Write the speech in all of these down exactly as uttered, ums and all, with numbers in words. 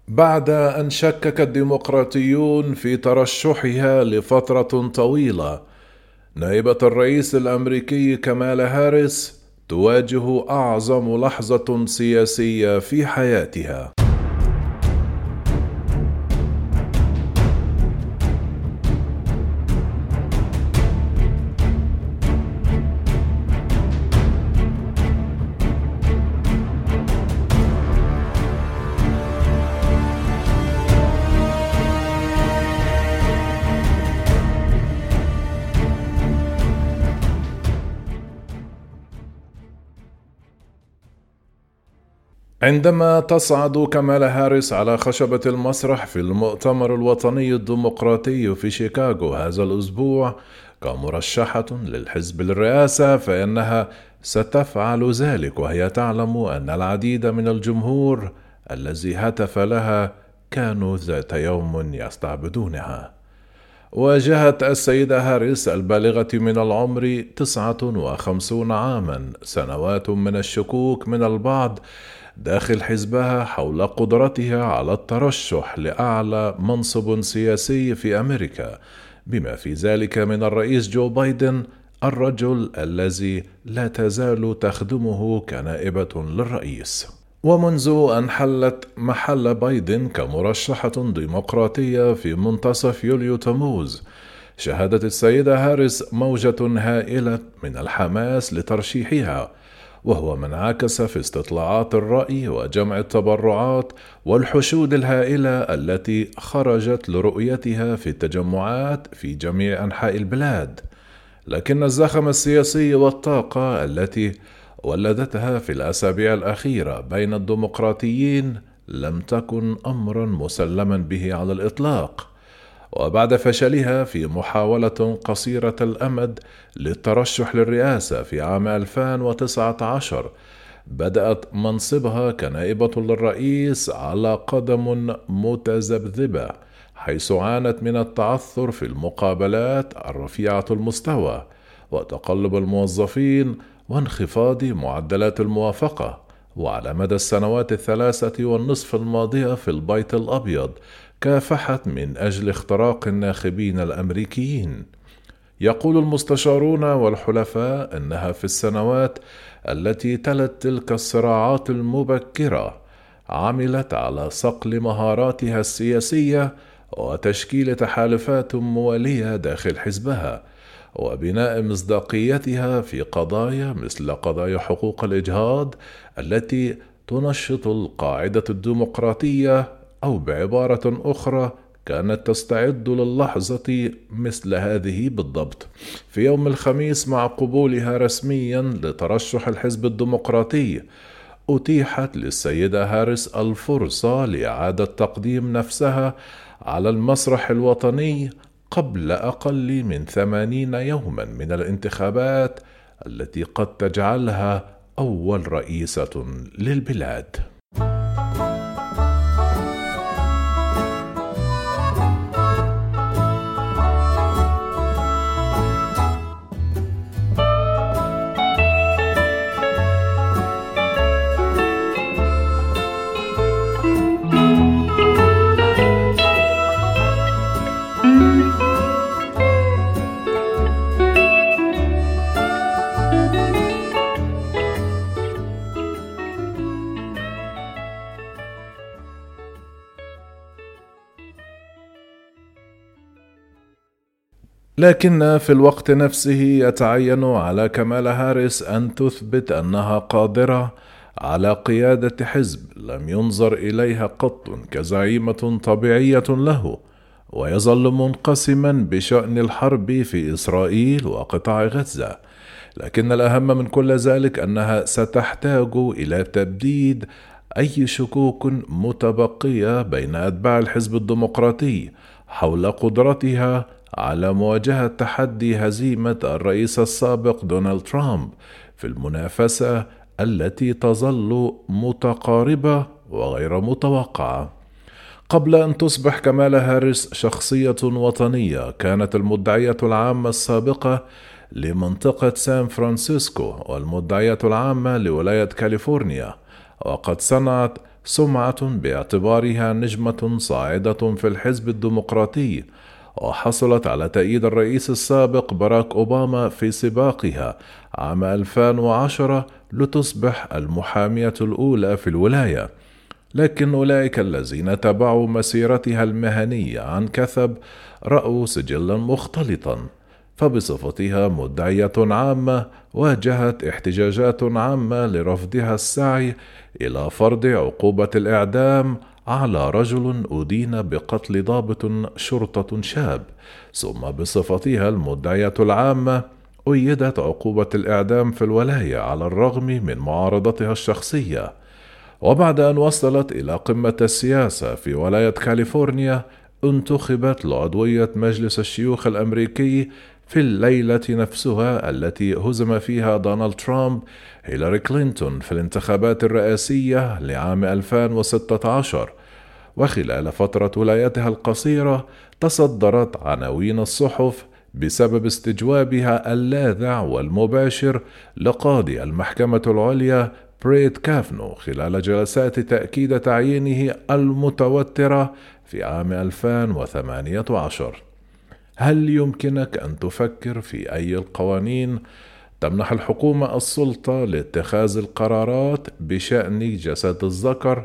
بعد أن شكك الديمقراطيون في ترشحها لفترة طويلة، نائبة الرئيس الأمريكي كامالا هاريس تواجه أعظم لحظة سياسية في حياتها. عندما تصعد كامالا هاريس على خشبة المسرح في المؤتمر الوطني الديمقراطي في شيكاغو هذا الأسبوع كمرشحة للحزب للرئاسة، فإنها ستفعل ذلك وهي تعلم أن العديد من الجمهور الذي هتف لها كانوا ذات يوم يستعبدونها. واجهت السيدة هاريس البالغة من العمر تسعة وخمسين عاما سنوات من الشكوك من البعض داخل حزبها حول قدرتها على الترشح لأعلى منصب سياسي في أمريكا، بما في ذلك من الرئيس جو بايدن، الرجل الذي لا تزال تخدمه كنائبة للرئيس. ومنذ أن حلت محل بايدن كمرشحة ديمقراطية في منتصف يوليو تموز، شهدت السيدة هاريس موجة هائلة من الحماس لترشيحها، وهو ما انعكس في استطلاعات الرأي وجمع التبرعات والحشود الهائلة التي خرجت لرؤيتها في التجمعات في جميع أنحاء البلاد. لكن الزخم السياسي والطاقة التي ولدتها في الأسابيع الأخيرة بين الديمقراطيين لم تكن أمرا مسلما به على الإطلاق. وبعد فشلها في محاولة قصيرة الأمد للترشح للرئاسة في عام ألفين وتسعة عشر، بدأت منصبها كنائبة للرئيس على قدم متذبذبة، حيث عانت من التعثر في المقابلات الرفيعة المستوى وتقلب الموظفين وانخفاض معدلات الموافقة. وعلى مدى السنوات الثلاثة والنصف الماضية في البيت الأبيض كافحت من أجل اختراق الناخبين الأمريكيين. يقول المستشارون والحلفاء أنها في السنوات التي تلت تلك الصراعات المبكرة عملت على صقل مهاراتها السياسية وتشكيل تحالفات موالية داخل حزبها وبناء مصداقيتها في قضايا مثل قضايا حقوق الإجهاض التي تنشط القاعدة الديمقراطية، أو بعبارة أخرى كانت تستعد للحظة مثل هذه بالضبط في يوم الخميس. مع قبولها رسميا لترشح الحزب الديمقراطي، أتيحت للسيدة هاريس الفرصة لإعادة تقديم نفسها على المسرح الوطني قبل أقل من ثمانين يوما من الانتخابات التي قد تجعلها أول رئيسة للبلاد. لكن في الوقت نفسه يتعين على كامالا هاريس أن تثبت أنها قادرة على قيادة حزب لم ينظر إليها قط كزعيمة طبيعية له، ويظل منقسما بشأن الحرب في إسرائيل وقطاع غزة. لكن الأهم من كل ذلك أنها ستحتاج إلى تبديد أي شكوك متبقية بين أتباع الحزب الديمقراطي حول قدرتها على مواجهة تحدي هزيمة الرئيس السابق دونالد ترامب في المنافسة التي تظل متقاربة وغير متوقعة. قبل أن تصبح كامالا هاريس شخصية وطنية، كانت المدعية العامة السابقة لمنطقة سان فرانسيسكو والمدعية العامة لولاية كاليفورنيا وقد صنعت سمعة باعتبارها نجمة صاعدة في الحزب الديمقراطي، وحصلت على تأييد الرئيس السابق باراك أوباما في سباقها عام ألفين وعشرة لتصبح المحامية الأولى في الولاية. لكن أولئك الذين تبعوا مسيرتها المهنية عن كثب رأوا سجلا مختلطا، فبصفتها مدعية عامة واجهت احتجاجات عامة لرفضها السعي إلى فرض عقوبة الإعدام على رجل أدين بقتل ضابط شرطة شاب، ثم بصفتها المدعية العامة أيدت عقوبة الإعدام في الولاية على الرغم من معارضتها الشخصية. وبعد أن وصلت إلى قمة السياسة في ولاية كاليفورنيا، انتخبت لعضوية مجلس الشيوخ الأمريكي في الليلة نفسها التي هزم فيها دونالد ترامب هيلاري كلينتون في الانتخابات الرئاسية لعام ألفين وستة عشر. وخلال فترة ولايتها القصيرة تصدرت عناوين الصحف بسبب استجوابها اللاذع والمباشر لقاضي المحكمة العليا بريت كافنو خلال جلسات تأكيد تعيينه المتوترة في عام ألفين وثمانية عشر. هل يمكنك أن تفكر في أي القوانين تمنح الحكومة السلطة لاتخاذ القرارات بشأن جسد الذكر؟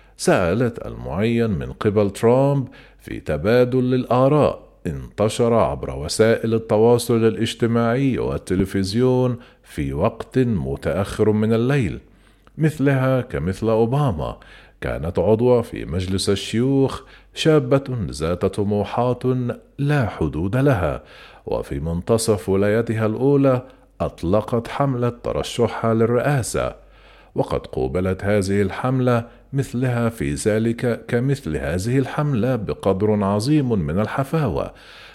سألت المعين من قبل ترامب في تبادل للآراء انتشر عبر وسائل التواصل الاجتماعي والتلفزيون في وقت متأخر من الليل. مثلها كمثل أوباما، كانت عضوة في مجلس الشيوخ شابة ذات طموحات لا حدود لها، وفي منتصف ولايتها الأولى أطلقت حملة ترشحها للرئاسة. وقد قوبلت هذه الحملة مثلها في ذلك كمثل هذه الحملة بقدر عظيم من الحفاوة،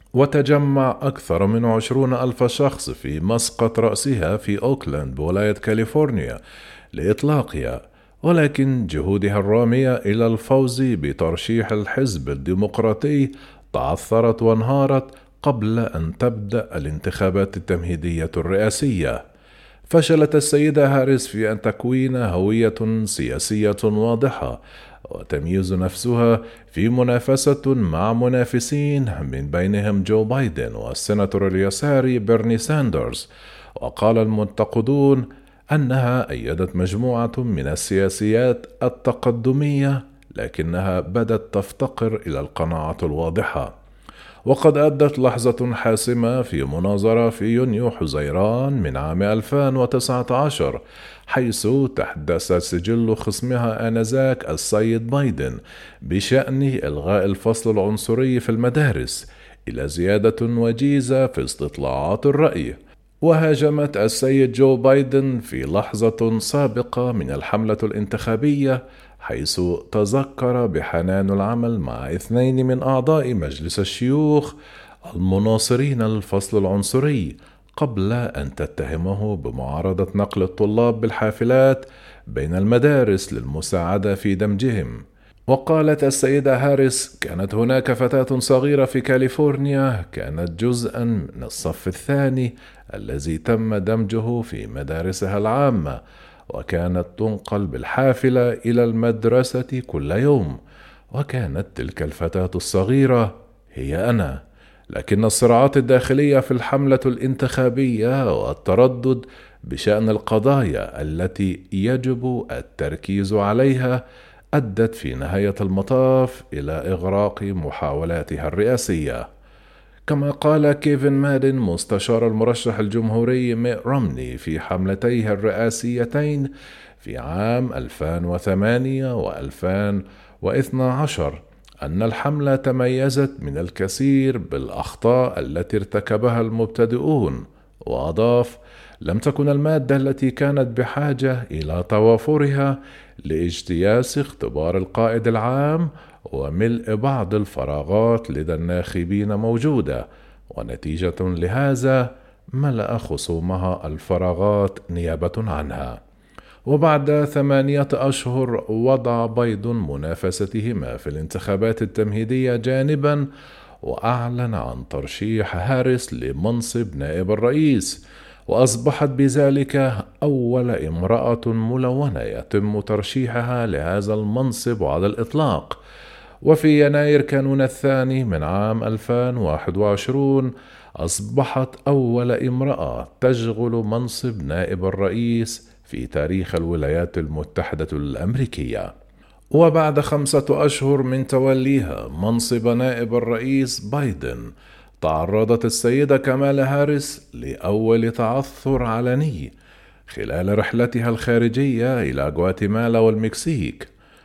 وتجمع أكثر من عشرون ألف شخص في مسقط رأسها في أوكلاند بولاية كاليفورنيا لإطلاقها. ولكن جهودها الرامية إلى الفوز بترشيح الحزب الديمقراطي تعثرت وانهارت قبل أن تبدأ الانتخابات التمهيدية الرئاسية. فشلت السيدة هاريس في أن تكوين هوية سياسية واضحة وتمييز نفسها في منافسة مع منافسين من بينهم جو بايدن والسيناتور اليساري بيرني ساندرز. وقال المنتقدون أنها أيدت مجموعة من السياسيات التقدمية، لكنها بدت تفتقر إلى القناعة الواضحة. وقد أدت لحظة حاسمة في مناظرة في يونيو حزيران من عام ألفين وتسعة عشر، حيث تحدث سجل خصمها آنذاك السيد بايدن بشأن إلغاء الفصل العنصري في المدارس إلى زيادة وجيزة في استطلاعات الرأي. وهاجمت السيد جو بايدن في لحظة سابقة من الحملة الانتخابية، حيث تذكر بحنان العمل مع اثنين من أعضاء مجلس الشيوخ المناصرين للفصل العنصري قبل أن تتهمه بمعارضة نقل الطلاب بالحافلات بين المدارس للمساعدة في دمجهم. وقالت السيدة هاريس: كانت هناك فتاة صغيرة في كاليفورنيا كانت جزءا من الصف الثاني الذي تم دمجه في مدارسها العامة، وكانت تنقل بالحافلة إلى المدرسة كل يوم، وكانت تلك الفتاة الصغيرة هي أنا. لكن الصراعات الداخلية في الحملة الانتخابية والتردد بشأن القضايا التي يجب التركيز عليها أدت في نهاية المطاف إلى إغراق محاولاتها الرئاسية. كما قال كيفن مادن مستشار المرشح الجمهوري ميت رومني في حملتيه الرئاسيتين في عام ألفين وثمانية وألفين واثني عشر أن الحملة تميزت من الكثير بالأخطاء التي ارتكبها المبتدئون، وأضاف: لم تكن المادة التي كانت بحاجة إلى توافرها لاجتياز اختبار القائد العام وملء بعض الفراغات لدى الناخبين موجودة، ونتيجة لهذا ملأ خصومها الفراغات نيابة عنها. وبعد ثمانية أشهر وضع بايدن منافستهما في الانتخابات التمهيدية جانبا، وأعلن عن ترشيح هاريس لمنصب نائب الرئيس. وأصبحت بذلك أول امرأة ملونة يتم ترشيحها لهذا المنصب على الإطلاق. وفي يناير كانون الثاني من عام ألفين وواحد وعشرين أصبحت أول امرأة تشغل منصب نائب الرئيس في تاريخ الولايات المتحدة الأمريكية. وبعد خمسة أشهر من توليها منصب نائب الرئيس بايدن، تعرضت السيدة كامالا هاريس لأول تعثر علني خلال رحلتها الخارجية إلى غواتيمالا والمكسيك،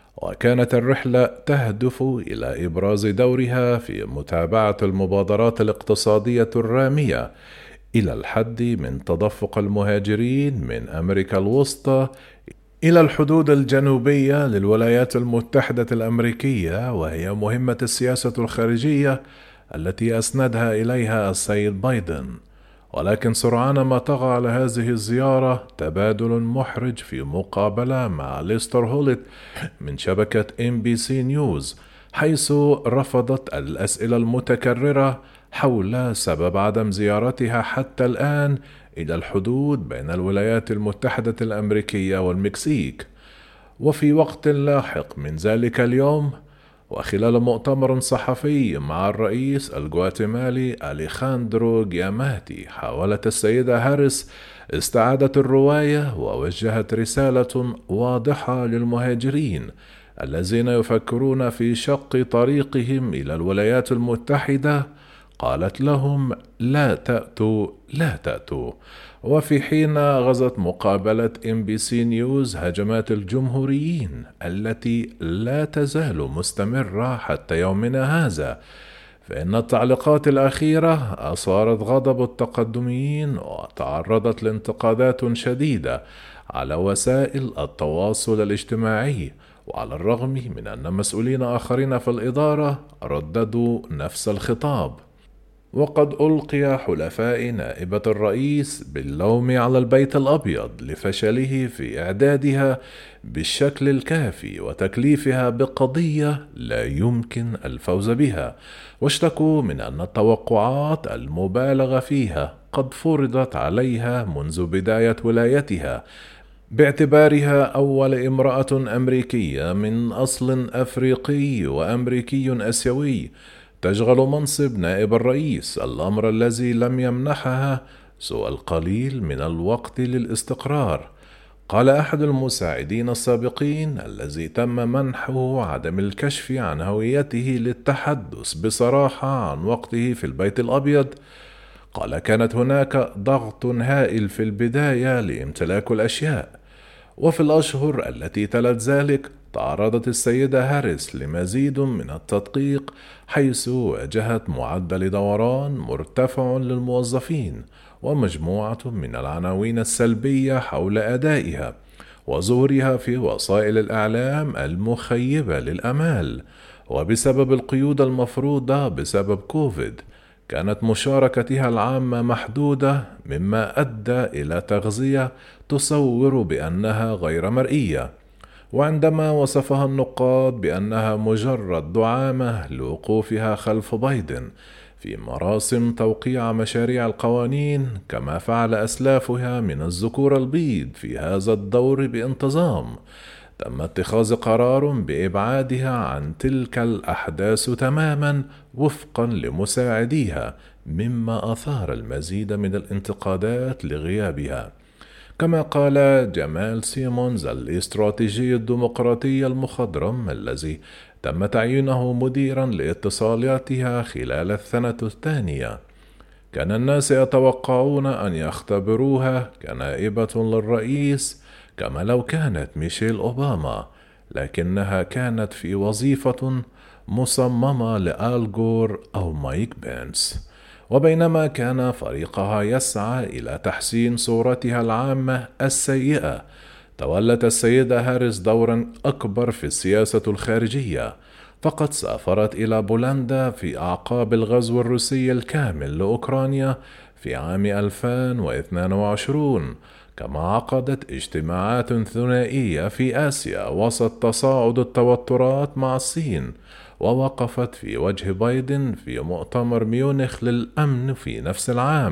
وكانت الرحلة تهدف إلى إبراز دورها في متابعة المبادرات الاقتصادية الرامية إلى الحد من تدفق المهاجرين من أمريكا الوسطى إلى الحدود الجنوبية للولايات المتحدة الأمريكية، وهي مهمة السياسة الخارجية التي أسندها إليها السيد بايدن. ولكن سرعان ما طغى على هذه الزيارة تبادل محرج في مقابلة مع ليستر هوليت من شبكة إم بي سي نيوز، حيث رفضت الأسئلة المتكررة حول سبب عدم زيارتها حتى الآن إلى الحدود بين الولايات المتحدة الأمريكية والمكسيك. وفي وقت لاحق من ذلك اليوم، وخلال مؤتمر صحفي مع الرئيس الغواتيمالي أليخاندرو جياماتي، حاولت السيدة هاريس استعادة الرواية ووجهت رسالة واضحة للمهاجرين الذين يفكرون في شق طريقهم إلى الولايات المتحدة. قالت لهم: لا تأتوا لا تأتوا. وفي حين غزت مقابلة إم بي سي نيوز هجمات الجمهوريين التي لا تزال مستمرة حتى يومنا هذا، فإن التعليقات الأخيرة أثارت غضب التقدميين وتعرضت لانتقادات شديدة على وسائل التواصل الاجتماعي، وعلى الرغم من أن مسؤولين آخرين في الإدارة رددوا نفس الخطاب. وقد ألقي حلفاء نائبة الرئيس باللوم على البيت الأبيض لفشله في إعدادها بالشكل الكافي وتكليفها بقضية لا يمكن الفوز بها، واشتكوا من أن التوقعات المبالغ فيها قد فرضت عليها منذ بداية ولايتها، باعتبارها أول امرأة أمريكية من أصل أفريقي وأمريكي آسيوي تشغل منصب نائب الرئيس، الأمر الذي لم يمنحها سوى القليل من الوقت للاستقرار. قال أحد المساعدين السابقين الذي تم منحه عدم الكشف عن هويته للتحدث بصراحة عن وقته في البيت الأبيض، قال: كانت هناك ضغط هائل في البداية لامتلاك الأشياء، وفي الأشهر التي تلت ذلك تعرضت السيدة هاريس لمزيد من التدقيق، حيث واجهت معدل دوران مرتفع للموظفين ومجموعة من العناوين السلبية حول أدائها وظهورها في وسائل الإعلام المخيبة للأمال. وبسبب القيود المفروضة بسبب كوفيد، كانت مشاركتها العامة محدودة، مما أدى إلى تغذية تصور بأنها غير مرئية. وعندما وصفها النقاد بأنها مجرد دعامة لوقوفها خلف بايدن في مراسم توقيع مشاريع القوانين كما فعل أسلافها من الذكور البيض في هذا الدور بانتظام، تم اتخاذ قرار بإبعادها عن تلك الأحداث تماما وفقا لمساعديها، مما أثار المزيد من الانتقادات لغيابها. كما قال جمال سيمونز الاستراتيجي الديمقراطي المخضرم الذي تم تعيينه مديرا لاتصالاتها خلال السنة الثانية: كان الناس يتوقعون أن يختبروها كنائبة للرئيس كما لو كانت ميشيل أوباما، لكنها كانت في وظيفة مصممة لآل غور أو مايك بينس. وبينما كان فريقها يسعى إلى تحسين صورتها العامة السيئة، تولت السيدة هاريس دورا أكبر في السياسة الخارجية، فقد سافرت إلى بولندا في أعقاب الغزو الروسي الكامل لأوكرانيا في عام ألفين واثنين وعشرين، كما عقدت اجتماعات ثنائية في آسيا وسط تصاعد التوترات مع الصين، ووقفت في وجه بايدن في مؤتمر ميونخ للأمن في نفس العام،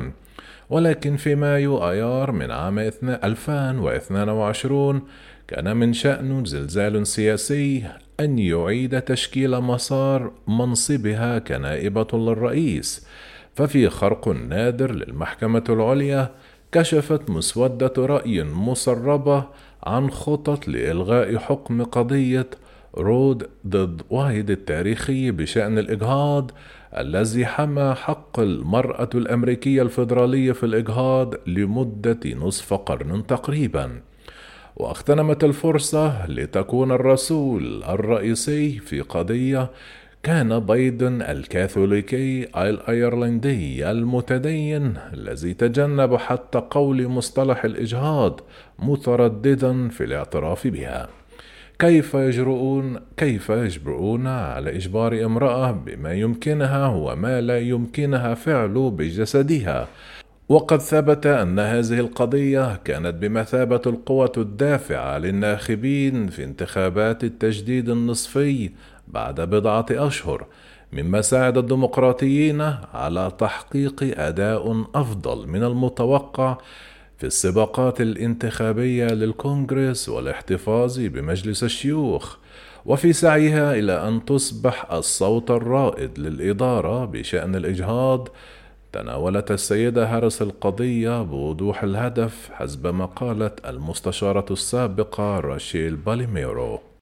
ولكن في مايو آيار من عام ألفين واثنين وعشرين كان من شأن زلزال سياسي أن يعيد تشكيل مسار منصبها كنائبة للرئيس. ففي خرق نادر للمحكمة العليا كشفت مسودة رأي مسربة عن خطط لإلغاء حكم قضية رود ضد وايد التاريخي بشأن الإجهاض، الذي حمى حق المرأة الأمريكية الفيدرالية في الإجهاض لمدة نصف قرن تقريبا. واغتنمت الفرصة لتكون الرسول الرئيسي في قضية كان بايدن الكاثوليكي الأيرلندي المتدين الذي تجنب حتى قول مصطلح الإجهاض مترددا في الاعتراف بها. كيف يجرؤون كيف يجرؤون على إجبار امرأة بما يمكنها وما لا يمكنها فعله بجسدها؟ وقد ثبت أن هذه القضية كانت بمثابة القوة الدافعة للناخبين في انتخابات التجديد النصفي بعد بضعة أشهر، مما ساعد الديمقراطيين على تحقيق أداء أفضل من المتوقع في السباقات الانتخابية للكونغرس والاحتفاظ بمجلس الشيوخ، وفي سعيها إلى أن تصبح الصوت الرائد للإدارة بشأن الإجهاض. تناولت السيدة هاريس القضية بوضوح الهدف حسب ما قالت المستشارة السابقة راشيل باليميرو.